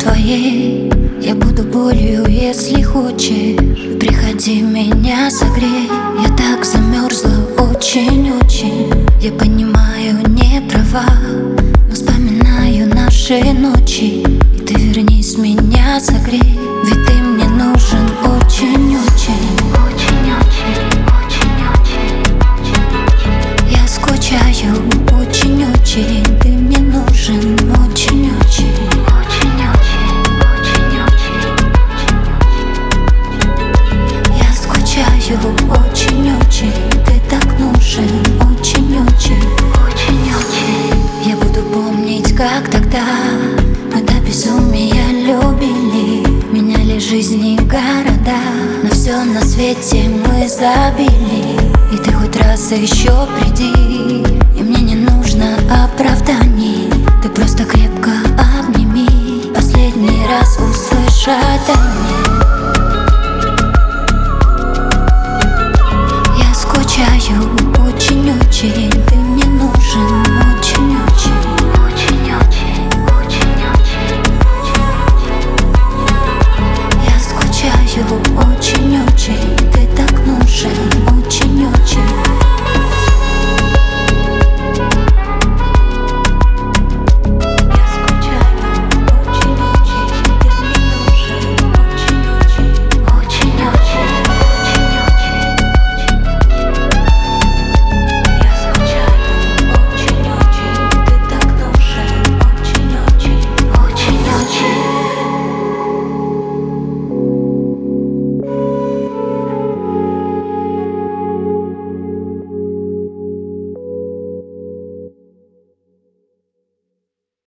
твоей. Я буду болью, если хочешь. Приходи, меня согрей. Я так замерзла, очень-очень. Я понимаю, не права, но вспоминаю наши ночи. И ты вернись, меня согрей. Ведь ты мне нужен очень-очень. Я скучаю очень-очень. Ты мне нужен очень-очень. Я скучаю очень-очень. Ты так нужен очень-очень. Я буду помнить, как тогда мы до безумия любили. Меняли жизни города, но все на свете мы забили. И ты хоть раз еще приди, и мне не нужно оправданий. Ты просто крепко обними, последний раз услышать.